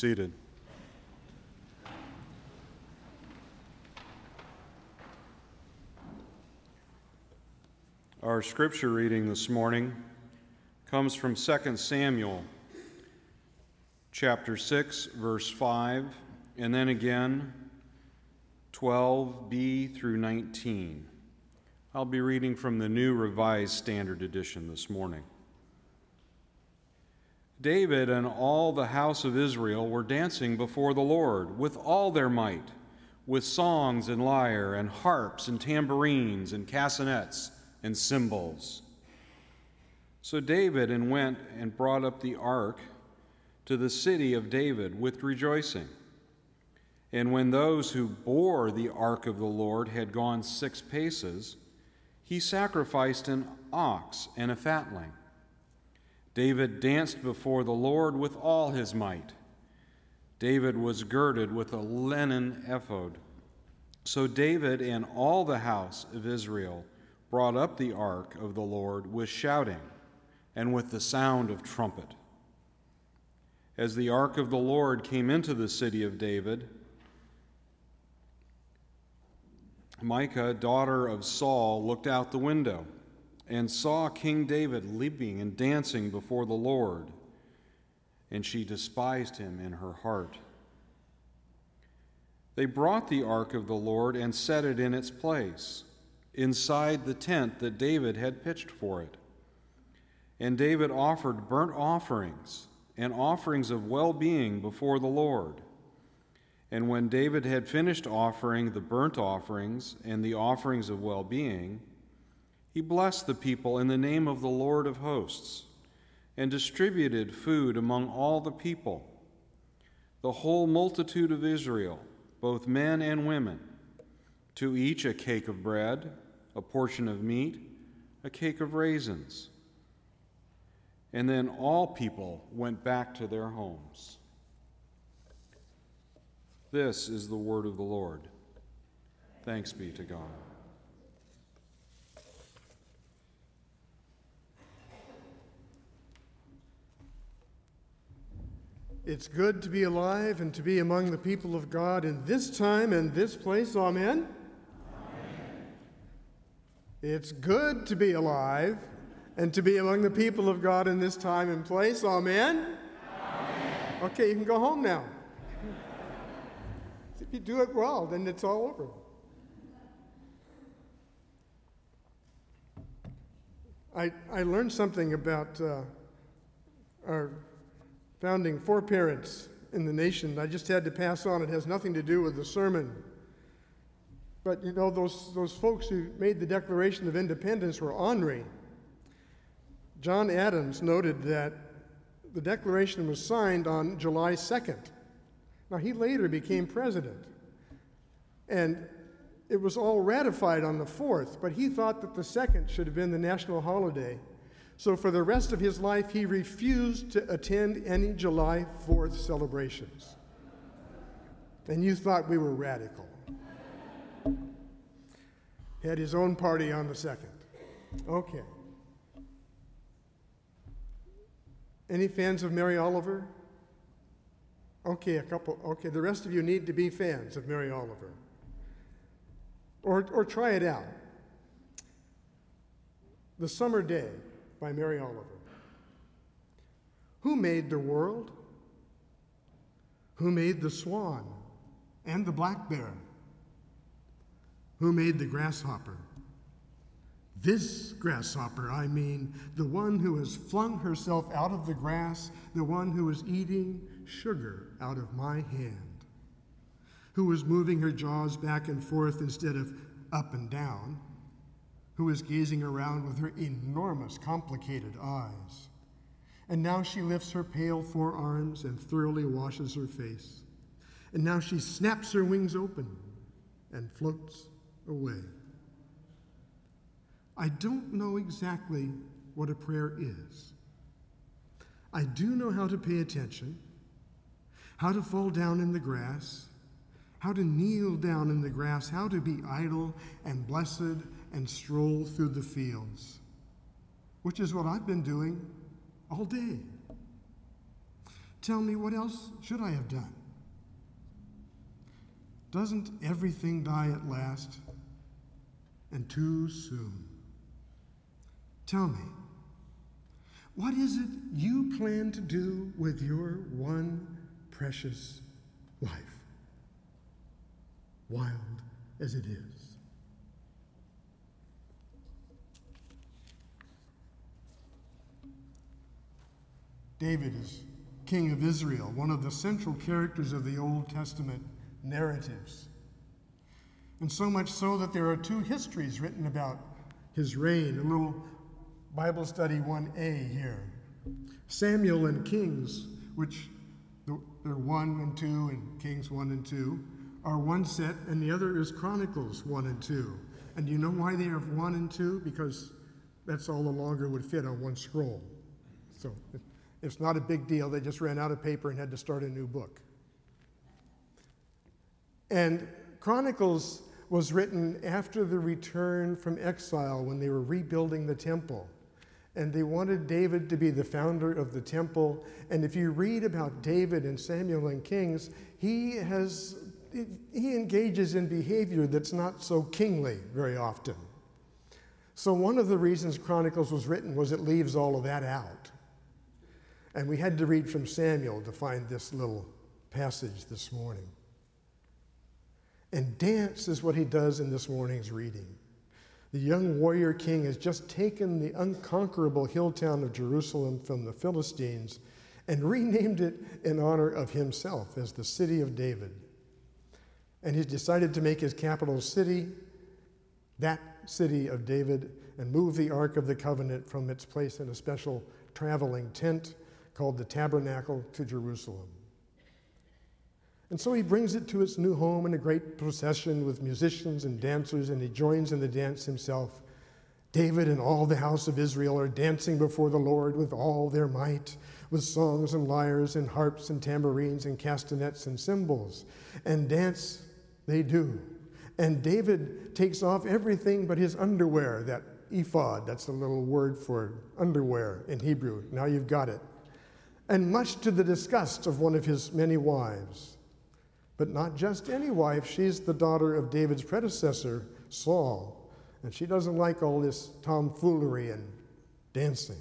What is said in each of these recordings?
seated. Our scripture reading this morning comes from 2 Samuel, chapter 6, verse 5, and then again 12b through 19. I'll be reading from the New Revised Standard Edition this morning. David and all the house of Israel were dancing before the Lord with all their might, with songs and lyre and harps and tambourines and castanets and cymbals. So David went and brought up the ark to the city of David with rejoicing. And when those who bore the ark of the Lord had gone 6 paces, he sacrificed an ox and a fatling. David danced before the Lord with all his might. David was girded with a linen ephod. So David and all the house of Israel brought up the ark of the Lord with shouting and with the sound of trumpet. As the ark of the Lord came into the city of David, Micah, daughter of Saul, looked out the window and saw King David leaping and dancing before the Lord, and she despised him in her heart. They brought the ark of the Lord and set it in its place, inside the tent that David had pitched for it. And David offered burnt offerings and offerings of well-being before the Lord. And when David had finished offering the burnt offerings and the offerings of well-being, he blessed the people in the name of the Lord of hosts and distributed food among all the people, the whole multitude of Israel, both men and women, to each a cake of bread, a portion of meat, a cake of raisins. And then all people went back to their homes. This is the word of the Lord. Thanks be to God. It's good to be alive and to be among the people of God in this time and this place. Amen? Amen. It's good to be alive and to be among the people of God in this time and place. Amen? Amen. Okay, you can go home now. If you do it well, then it's all over. I learned something about our founding foreparents in the nation. I just had to pass on. It has nothing to do with the sermon. But you know, those folks who made the Declaration of Independence were ornery. John Adams noted that the Declaration was signed on July 2nd. Now, he later became president, and it was all ratified on the 4th, but he thought that the 2nd should have been the national holiday. So for the rest of his life, he refused to attend any July 4th celebrations. And you thought we were radical. He had his own party on the 2nd. Okay. Any fans of Mary Oliver? Okay, a couple. Okay, the rest of you need to be fans of Mary Oliver. Or try it out. The Summer Day by Mary Oliver. Who made the world? Who made the swan and the black bear? Who made the grasshopper? This grasshopper, I mean, the one who has flung herself out of the grass, the one who is eating sugar out of my hand, who is moving her jaws back and forth instead of up and down, who is gazing around with her enormous, complicated eyes. And now she lifts her pale forearms and thoroughly washes her face. And now she snaps her wings open and floats away. I don't know exactly what a prayer is. I do know how to pay attention, how to fall down in the grass, how to kneel down in the grass, how to be idle and blessed and stroll through the fields, which is what I've been doing all day. Tell me, what else should I have done? Doesn't everything die at last, and too soon? Tell me, what is it you plan to do with your one precious life, wild as it is? David is king of Israel, one of the central characters of the Old Testament narratives. And so much so that there are two histories written about his reign. A little Bible study 1A here. Samuel and Kings, which they're 1 and 2, and Kings 1 and 2, are one set, and the other is Chronicles 1 and 2. And you know why they have 1 and 2? Because that's all the longer would fit on one scroll. So it's not a big deal. They just ran out of paper and had to start a new book. And Chronicles was written after the return from exile when they were rebuilding the temple. And they wanted David to be the founder of the temple. And if you read about David in Samuel and Kings, he engages in behavior that's not so kingly very often. So one of the reasons Chronicles was written was it leaves all of that out. And we had to read from Samuel to find this little passage this morning. And dance is what he does in this morning's reading. The young warrior king has just taken the unconquerable hill town of Jerusalem from the Philistines and renamed it in honor of himself as the city of David. And he's decided to make his capital city that city of David and move the Ark of the Covenant from its place in a special traveling tent called the Tabernacle to Jerusalem. And so he brings it to its new home in a great procession with musicians and dancers, and he joins in the dance himself. David and all the house of Israel are dancing before the Lord with all their might, with songs and lyres and harps and tambourines and castanets and cymbals. And dance they do. And David takes off everything but his underwear, that ephod, that's a little word for underwear in Hebrew. Now you've got it. And much to the disgust of one of his many wives. But not just any wife, she's the daughter of David's predecessor, Saul, and she doesn't like all this tomfoolery and dancing.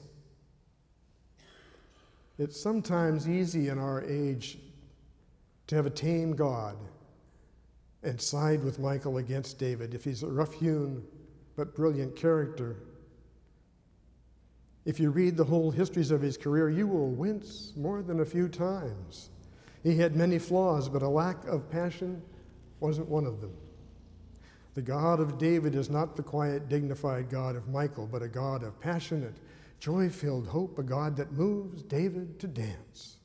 It's sometimes easy in our age to have a tame God and side with Michal against David if he's a rough-hewn but brilliant character. If you read the whole histories of his career, you will wince more than a few times. He had many flaws, but a lack of passion wasn't one of them. The God of David is not the quiet, dignified God of Michal, but a God of passionate, joy-filled hope, a God that moves David to dance.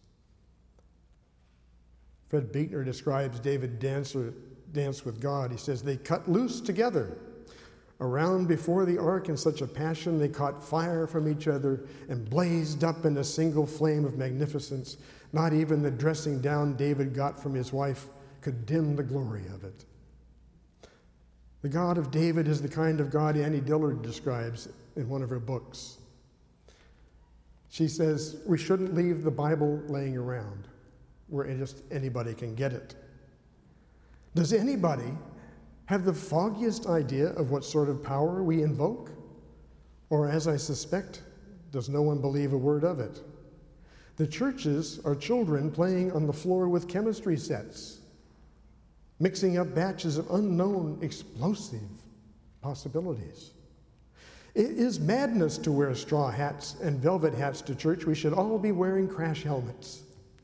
Fred Buechner describes David's dance with God. He says, they cut loose together around before the ark in such a passion they caught fire from each other and blazed up in a single flame of magnificence. Not even the dressing down David got from his wife could dim the glory of it. The God of David is the kind of God Annie Dillard describes in one of her books. She says, we shouldn't leave the Bible laying around where just anybody can get it. Does anybody have the foggiest idea of what sort of power we invoke? Or, as I suspect, does no one believe a word of it? The churches are children playing on the floor with chemistry sets, mixing up batches of unknown explosive possibilities. It is madness to wear straw hats and velvet hats to church. We should all be wearing crash helmets.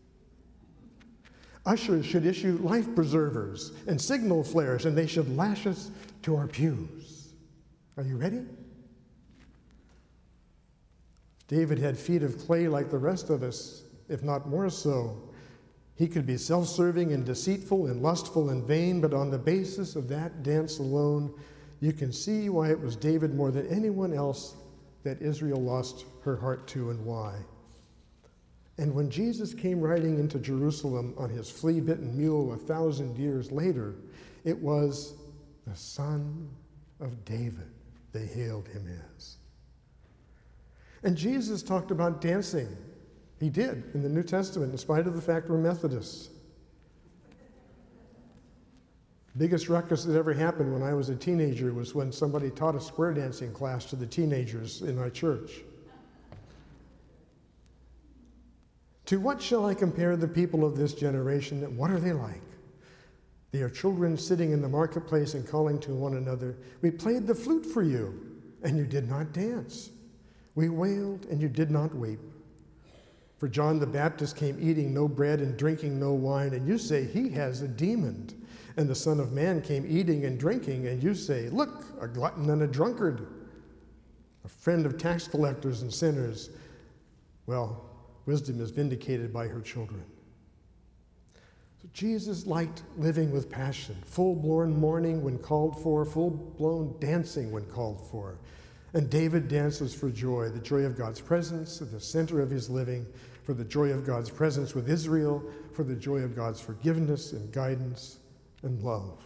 Ushers should issue life preservers and signal flares, and they should lash us to our pews. Are you ready? David had feet of clay like the rest of us, if not more so. He could be self-serving and deceitful and lustful and vain, but on the basis of that dance alone, you can see why it was David more than anyone else that Israel lost her heart to and why. And when Jesus came riding into Jerusalem on his flea-bitten mule 1,000 years later, it was the Son of David they hailed him as. And Jesus talked about dancing He did in the New Testament, in spite of the fact we're Methodists. Biggest ruckus that ever happened when I was a teenager was when somebody taught a square dancing class to the teenagers in our church. To what shall I compare the people of this generation, and what are they like? They are children sitting in the marketplace and calling to one another, "We played the flute for you, and you did not dance. We wailed, and you did not weep. For John the Baptist came eating no bread and drinking no wine, and you say he has a demon. And the Son of Man came eating and drinking, and you say, look, a glutton and a drunkard, a friend of tax collectors and sinners." Well, wisdom is vindicated by her children. So Jesus liked living with passion, full-blown mourning when called for, full-blown dancing when called for. And David dances for joy, the joy of God's presence at the center of his living, for the joy of God's presence with Israel, for the joy of God's forgiveness and guidance and love.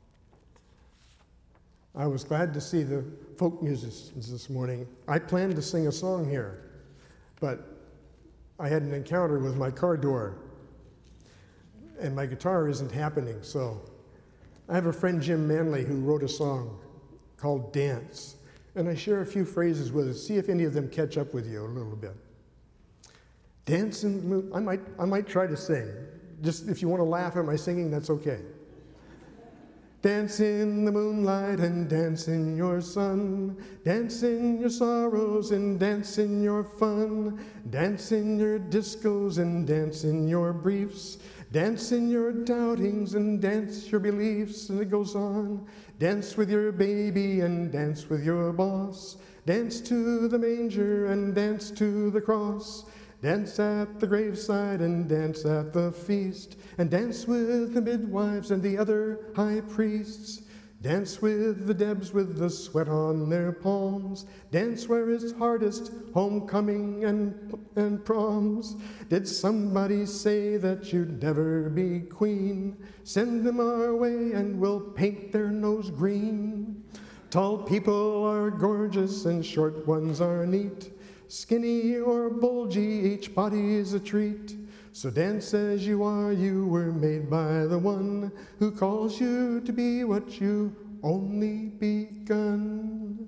I was glad to see the folk musicians this morning. I planned to sing a song here, but I had an encounter with my car door, and my guitar isn't happening, so I have a friend, Jim Manley, who wrote a song called Dance, and I share a few phrases with us. See if any of them catch up with you a little bit. Dance in the moon. I might try to sing. Just if you want to laugh at my singing, that's okay. Dance in the moonlight and dance in your sun. Dance in your sorrows and dance in your fun. Dance in your discos and dance in your briefs. Dance in your doubtings and dance your beliefs. And it goes on. Dance with your baby and dance with your boss. Dance to the manger and dance to the cross. Dance at the graveside and dance at the feast, and dance with the midwives and the other high priests. Dance with the Debs with the sweat on their palms. Dance where it's hardest, homecoming and proms. Did somebody say that you'd never be queen? Send them our way and we'll paint their nose green. Tall people are gorgeous and short ones are neat. Skinny or bulgy, each body's a treat. So dance as you are, you were made by the one who calls you to be what you only begun.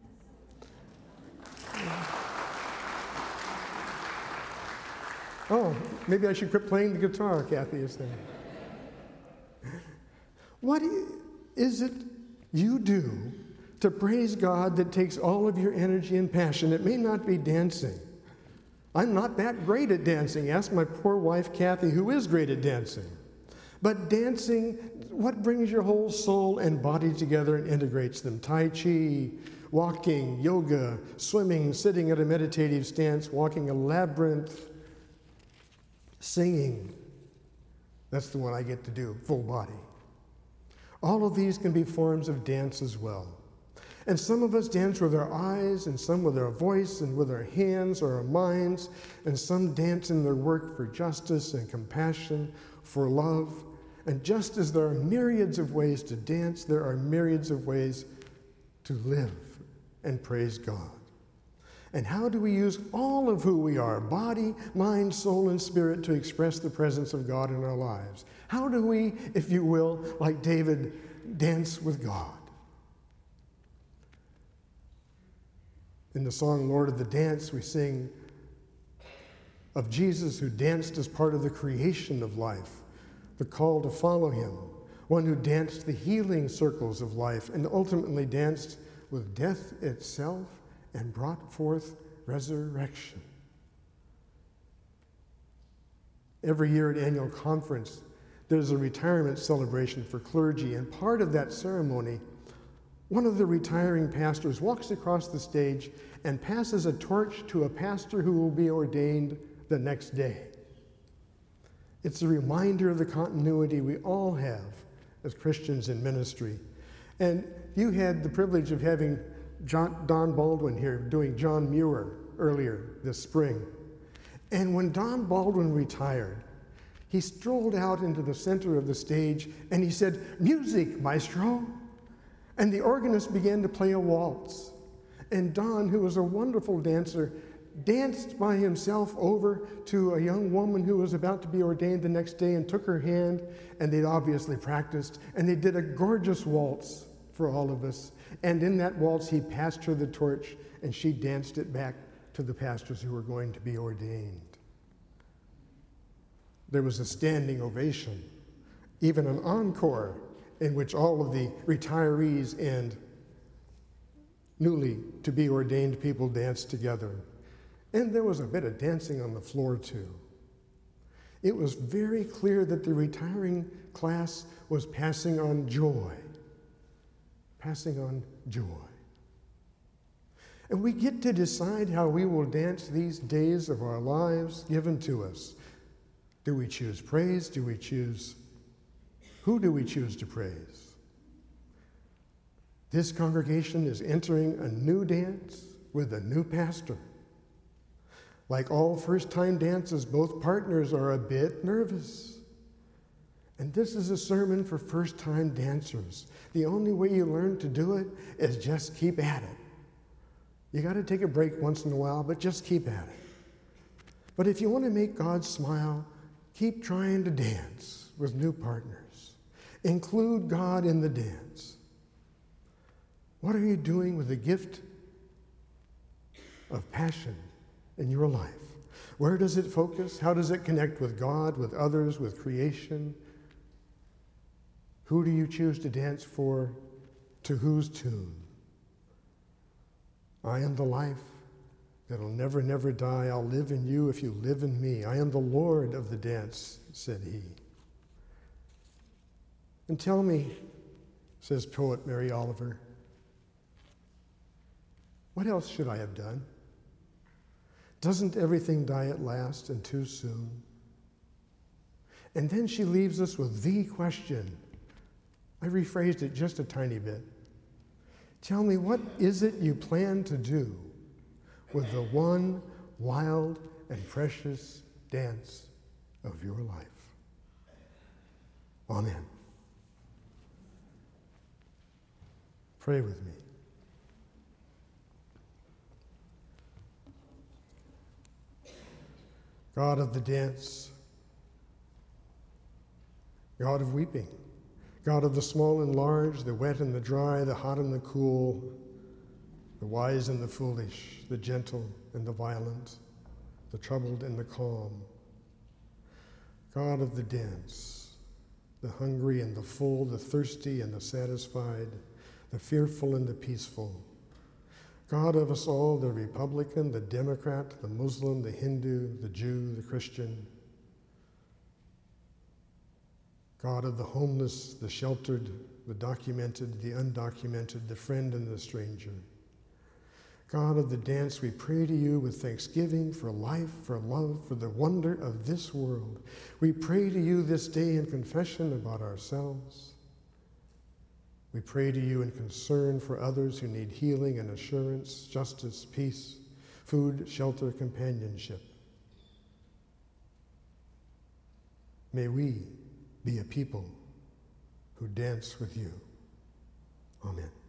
Oh, maybe I should quit playing the guitar, Kathy is saying. What is it you do to praise God that takes all of your energy and passion? It may not be dancing. I'm not that great at dancing. Ask my poor wife, Kathy, who is great at dancing. But dancing, what brings your whole soul and body together and integrates them? Tai Chi, walking, yoga, swimming, sitting at a meditative stance, walking a labyrinth, singing. That's the one I get to do, full body. All of these can be forms of dance as well. And some of us dance with our eyes, and some with our voice, and with our hands or our minds, and some dance in their work for justice and compassion, for love. And just as there are myriads of ways to dance, there are myriads of ways to live and praise God. And how do we use all of who we are, body, mind, soul, and spirit, to express the presence of God in our lives? How do we, if you will, like David, dance with God? In the song Lord of the Dance, we sing of Jesus who danced as part of the creation of life, the call to follow him, one who danced the healing circles of life and ultimately danced with death itself and brought forth resurrection. Every year at annual conference, there's a retirement celebration for clergy, and part of that ceremony, one of the retiring pastors walks across the stage and passes a torch to a pastor who will be ordained the next day. It's a reminder of the continuity we all have as Christians in ministry. And you had the privilege of having Don Baldwin here doing John Muir earlier this spring. And when Don Baldwin retired, he strolled out into the center of the stage and he said, "Music, maestro." And the organist began to play a waltz. And Don, who was a wonderful dancer, danced by himself over to a young woman who was about to be ordained the next day and took her hand, and they'd obviously practiced, and they did a gorgeous waltz for all of us. And in that waltz, he passed her the torch, and she danced it back to the pastors who were going to be ordained. There was a standing ovation, even an encore, in which all of the retirees and newly to be ordained people danced together. And there was a bit of dancing on the floor, too. It was very clear that the retiring class was passing on joy. Passing on joy. And we get to decide how we will dance these days of our lives given to us. Do we choose praise? Who do we choose to praise? This congregation is entering a new dance with a new pastor. Like all first-time dances, both partners are a bit nervous. And this is a sermon for first-time dancers. The only way you learn to do it is just keep at it. You got to take a break once in a while, but just keep at it. But if you want to make God smile, keep trying to dance with new partners. Include God in the dance. What are you doing with the gift of passion in your life? Where does it focus? How does it connect with God, with others, with creation? Who do you choose to dance for? To whose tune? I am the life that'll never, never die. I'll live in you if you live in me. I am the Lord of the dance, said he. And tell me, says poet Mary Oliver, what else should I have done? Doesn't everything die at last and too soon? And then she leaves us with the question. I rephrased it just a tiny bit. Tell me, what is it you plan to do with the one wild and precious dance of your life? Amen. Pray with me. God of the dance, God of weeping, God of the small and large, the wet and the dry, the hot and the cool, the wise and the foolish, the gentle and the violent, the troubled and the calm. God of the dance, the hungry and the full, the thirsty and the satisfied, the fearful and the peaceful. God of us all, the Republican, the Democrat, the Muslim, the Hindu, the Jew, the Christian. God of the homeless, the sheltered, the documented, the undocumented, the friend and the stranger. God of the dance, we pray to you with thanksgiving for life, for love, for the wonder of this world. We pray to you this day in confession about ourselves. We pray to you in concern for others who need healing and assurance, justice, peace, food, shelter, companionship. May we be a people who dance with you. Amen.